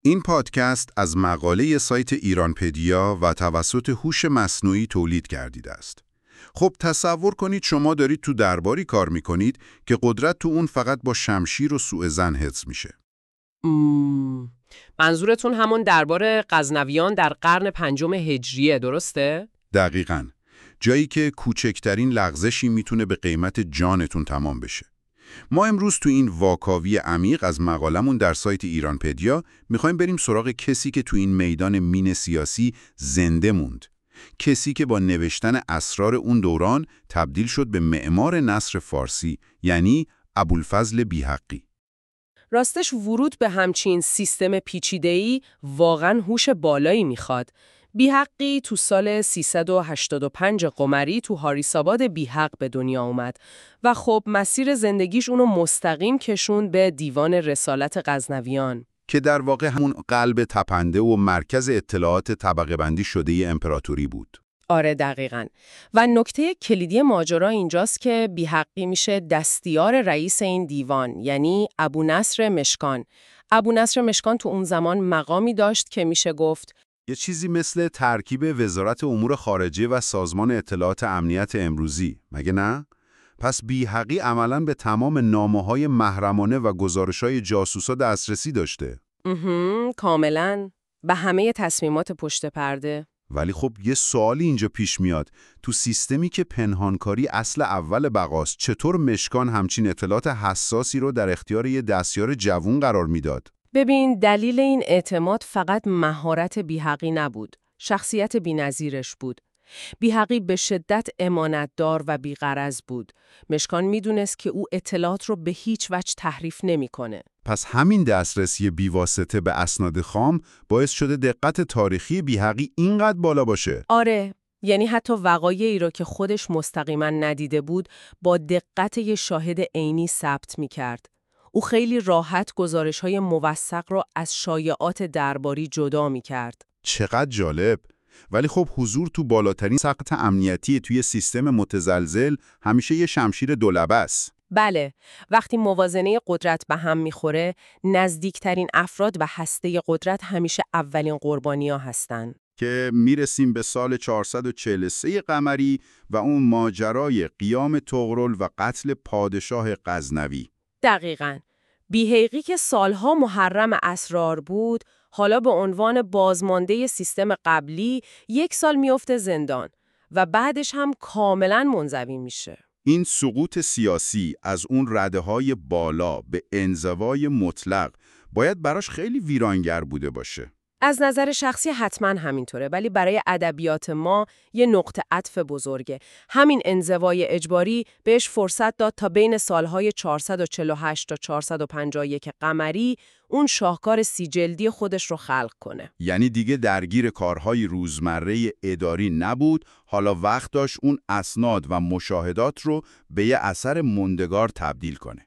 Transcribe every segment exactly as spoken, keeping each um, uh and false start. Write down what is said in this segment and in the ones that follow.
این پادکست از مقاله سایت ایرانپدیا و توسط هوش مصنوعی تولید گردیده است. خب تصور کنید شما دارید تو درباری کار میکنید که قدرت تو اون فقط با شمشیر و سوءظن حفظ میشه. مم. منظورتون همون دربار غزنویان در قرن پنجم هجریه، درسته؟ دقیقاً. جایی که کوچکترین لغزشی میتونه به قیمت جانتون تمام بشه. ما امروز تو این واکاوی عمیق از مقالمون در سایت ایرانپدیا میخوایم بریم سراغ کسی که تو این میدان مین سیاسی زنده موند. کسی که با نوشتن اسرار اون دوران تبدیل شد به معمار نثر فارسی، یعنی ابوالفضل بیحقی. راستش ورود به همچین سیستم پیچیده‌ای واقعاً هوش بالایی میخواد. بیحقی تو سال سیصد و هشتاد و پنج قمری تو هاریساباد بیحق به دنیا اومد و خب مسیر زندگیش اونو مستقیم کشوند به دیوان رسالت غزنویان که در واقع همون قلب تپنده و مرکز اطلاعات طبقه بندی شده ی امپراتوری بود. آره دقیقاً. و نکته کلیدی ماجرا اینجاست که بیحقی میشه دستیار رئیس این دیوان، یعنی ابونصر مشکان. ابونصر مشکان تو اون زمان مقامی داشت که میشه گفت یه چیزی مثل ترکیب وزارت امور خارجه و سازمان اطلاعات امنیت امروزی، مگه نه؟ پس بیحقی عملاً به تمام نامه‌های محرمانه و گزارش‌های جاسوسا دسترسی داشته. اهم، کاملاً. به همه تصمیمات پشت پرده. ولی خب یه سوالی اینجا پیش میاد. تو سیستمی که پنهانکاری اصل اول بقاست، چطور مشکان همچین اطلاعات حساسی رو در اختیار یه دستیار جوون قرار میداد؟ ببین، دلیل این اعتماد فقط مهارت بیحقی نبود. شخصیت بی‌نظیرش بود. بیحقی به شدت امانتدار و بی‌غرض بود. مشکان میدونست که او اطلاعات رو به هیچ وجه تحریف نمی‌کنه. پس همین دسترسی بیواسطه به اسناد خام باعث شده دقت تاریخی بیحقی اینقدر بالا باشه. آره، یعنی حتی وقایعی رو که خودش مستقیما ندیده بود با دقت یه شاهد عینی ثبت می‌کرد. او خیلی راحت گزارش‌های موثق رو از شایعات درباری جدا می‌کرد. چقدر جالب! ولی خب حضور تو بالاترین سقف امنیتی توی سیستم متزلزل همیشه یه شمشیر دولبه است. بله، وقتی موازنه قدرت به هم میخوره، نزدیکترین افراد به هسته قدرت همیشه اولین قربانی‌ها هستن. که میرسیم به سال چهارصد و چهل و سه قمری و اون ماجرای قیام طغرل و قتل پادشاه غزنوی. دقیقاً. بیحقی که سالها محرم اسرار بود، حالا به عنوان بازمانده سیستم قبلی یک سال میفته زندان و بعدش هم کاملاً منزوی میشه. این سقوط سیاسی از اون رده‌های بالا به انزوای مطلق باید براش خیلی ویرانگر بوده باشه. از نظر شخصی حتما همینطوره، ولی برای ادبیات ما یه نقطه عطف بزرگه. همین انزوای اجباری بهش فرصت داد تا بین سالهای چهارصد و چهل و هشت تا چهارصد و پنجاه و یک قمری اون شاهکار سی جلدی خودش رو خلق کنه. یعنی دیگه درگیر کارهای روزمره اداری نبود، حالا وقت داشت اون اسناد و مشاهدات رو به یه اثر موندگار تبدیل کنه.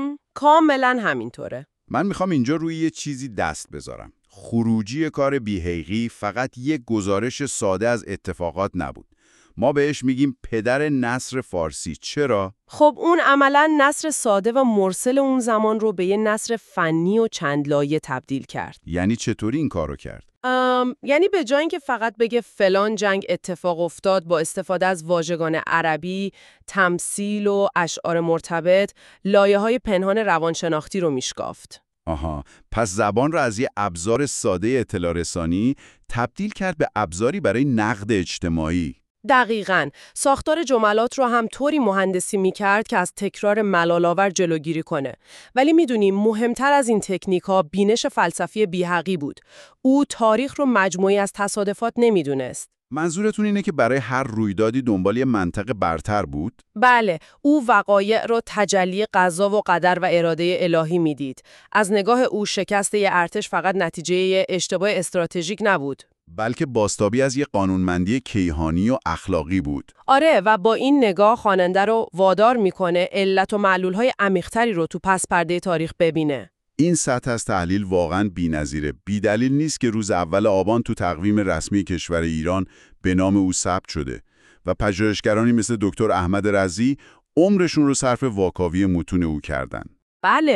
کاملا همینطوره. من میخوام اینجا روی یه چیزی دست بذارم. خروجی کار بیحقی فقط یک گزارش ساده از اتفاقات نبود. ما بهش میگیم پدر نثر فارسی. چرا؟ خب اون عملاً نثر ساده و مرسل اون زمان رو به یه نثر فنی و چند لایه تبدیل کرد. یعنی چطوری این کارو کرد؟ ام، یعنی به جای اینکه فقط بگه فلان جنگ اتفاق افتاد، با استفاده از واژگان عربی، تمثیل و اشعار مرتبط، لایه‌های پنهان روانشناختی رو میشکافت. آها، پس زبان را از یه ابزار ساده اطلاع رسانی تبدیل کرد به ابزاری برای نقد اجتماعی. دقیقاً. ساختار جملات رو هم طوری مهندسی می‌کرد که از تکرار ملال‌آور جلوگیری کنه. ولی می‌دونیم مهمتر از این تکنیک‌ها بینش فلسفی بیحقی بود. او تاریخ رو مجموعی از تصادفات نمی‌دونست. منظورتون اینه که برای هر رویدادی دنبال یه منطق برتر بود؟ بله، او وقایع رو تجلی قضا و قدر و اراده الهی می‌دید. از نگاه او شکست یه ارتش فقط نتیجه یه اشتباه استراتژیک نبود، بلکه بازتابی از یه قانونمندی کیهانی و اخلاقی بود. آره، و با این نگاه خواننده رو وادار میکنه علت و معلول‌های عمیق‌تری رو تو پس پرده تاریخ ببینه. این سطح از تحلیل واقعاً بی‌نظیره. بی‌دلیل نیست که روز اول آبان تو تقویم رسمی کشور ایران به نام او ثبت شده و پژوهشگرانی مثل دکتر احمد رضی عمرشون رو صرف واکاوی متون او کردن. بله،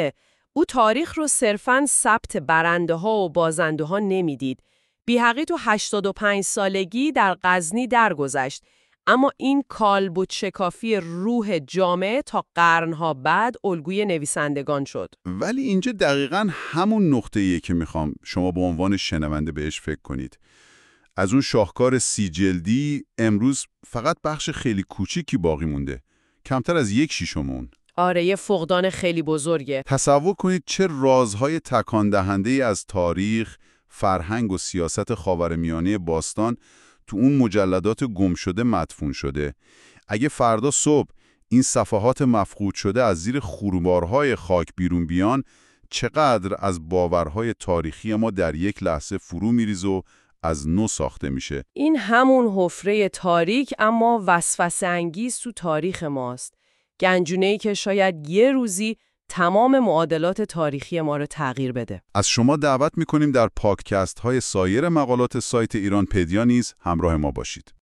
او تاریخ رو صرفاً ثبت برنده ها و بازنده ها نمیدید. بیهقی تو هشتاد و پنج سالگی در غزنی درگذشت، اما این کالبد شکافی روح جامعه تا قرنها بعد الگوی نویسندگان شد. ولی اینجا دقیقاً همون نقطه‌ایه که میخوام شما به عنوان شنونده بهش فکر کنید. از اون شاهکار سی جلدی امروز فقط بخش خیلی کوچیکی باقی مونده. کمتر از یک شیشم اون. آره، یه فقدان خیلی بزرگه. تصور کنید چه رازهای تکان دهنده‌ای از تاریخ، فرهنگ و سیاست خاورمیانه باستان تو اون مجلدات گم شده مدفون شده. اگه فردا صبح این صفحات مفقود شده از زیر خروبارهای خاک بیرون بیان، چقدر از باورهای تاریخی ما در یک لحظه فرو میریزه و از نو ساخته میشه. این همون حفره تاریک اما وسوسه انگیز تو تاریخ ماست. گنجونه‌ای که شاید یه روزی تمام معادلات تاریخی ما رو تغییر بده. از شما دعوت میکنیم در پادکست های سایر مقالات سایت ایران پدیا نیز همراه ما باشید.